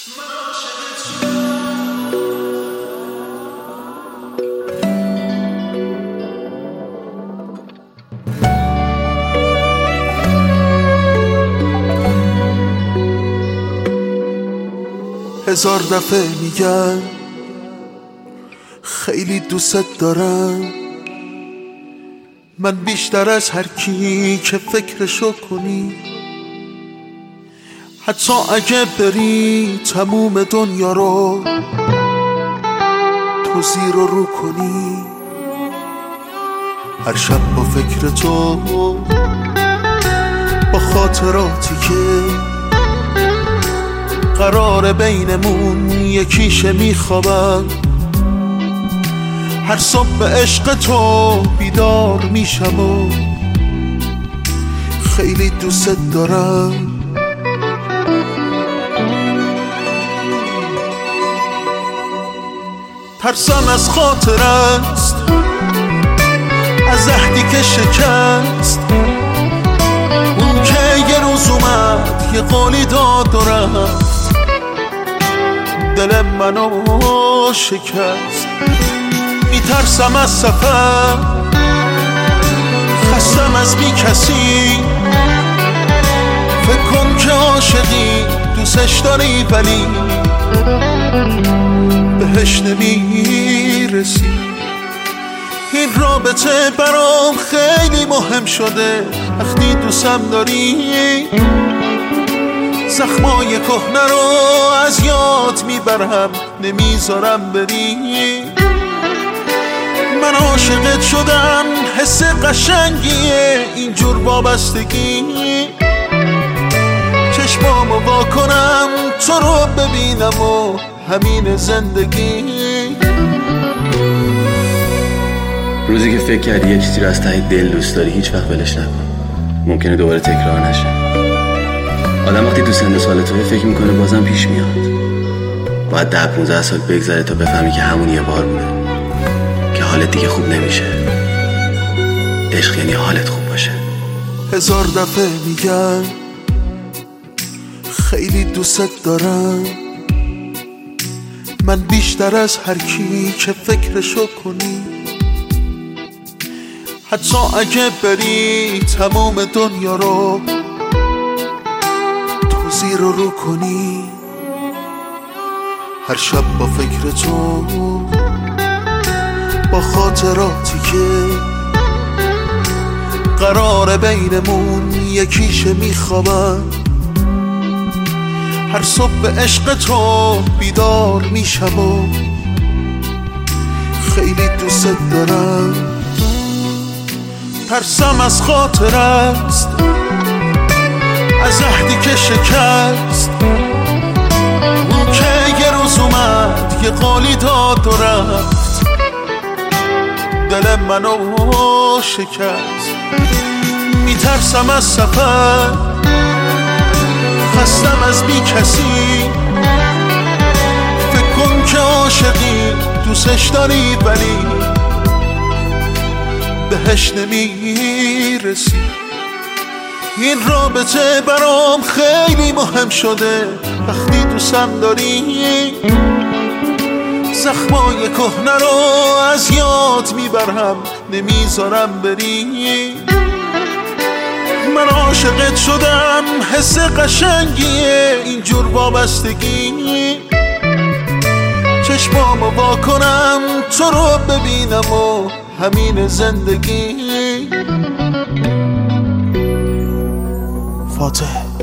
هزار دفعه میگن خیلی دوست دارم، من بیشتر از هر کی که فکرشو کنی. حتی اگه بری تموم دنیا رو تو زیر و رو کنی، هر شب با فکر تو، با خاطراتی که قرار بینمون یکیشه میخوابم، هر صبح به عشق تو بیدار میشم و خیلی دوست دارم. ترسم از خاطر است، از عهدی که شکست، اون که یه روز اومد یه قولی داد و رفت، دل منو شکست. میترسم از سفر، خستم از بی کسی، فکر کن که عاشقی دوستش داری ولی بهش نمیرسی. این رابطه برام خیلی مهم شده، وقتی دوستم داری زخمای کهنه رو از یاد میبرم، نمیذارم بری. من عاشقت شدم، حس قشنگیه اینجور وابستگی، چشمامو وا کنم تو رو ببینم و همین زندگی. روزی که فکر کردی یه چیزی رو از ته دل دوست داری هیچ وقت ولش نکن، ممکنه دوباره تکرار نشه. آدم وقتی تو سن سال توی فکر میکنه بازم پیش میاد، باید 10-15 سال بگذره تا بفهمی که همون یه بار بوده، که حالت دیگه خوب نمیشه. عشق یعنی حالت خوب باشه. هزار دفعه میگن خیلی دوست دارم، من بیشتر از هر کی که فکرشو کنی. حتی اگه بری تمام دنیا رو تو زیر و رو کنی، هر شب با فکر تو، با خاطراتی که قرار بینمون یکیشه میخوابم، هر صبح به عشق تو بیدار میشم و خیلی دوست دارم. ترسم از خاطر است، از عهدی که شکست، اون که یه روز اومد یه قولی داد و رفت، دل منو شکست. میترسم از سفر، خستم از بی کسی، فکر کن که عاشقی دوستش داری ولی بهش نمیرسی. این رابطه برام خیلی مهم شده، وقتی دوستم داری زخمای کهنه رو از یاد میبرم، نمیذارم بری. من عاشقت شدم، حس قشنگیه اینجور وابستگی، چشمامو وا کنم تو رو ببینم و همین زندگی. فاتح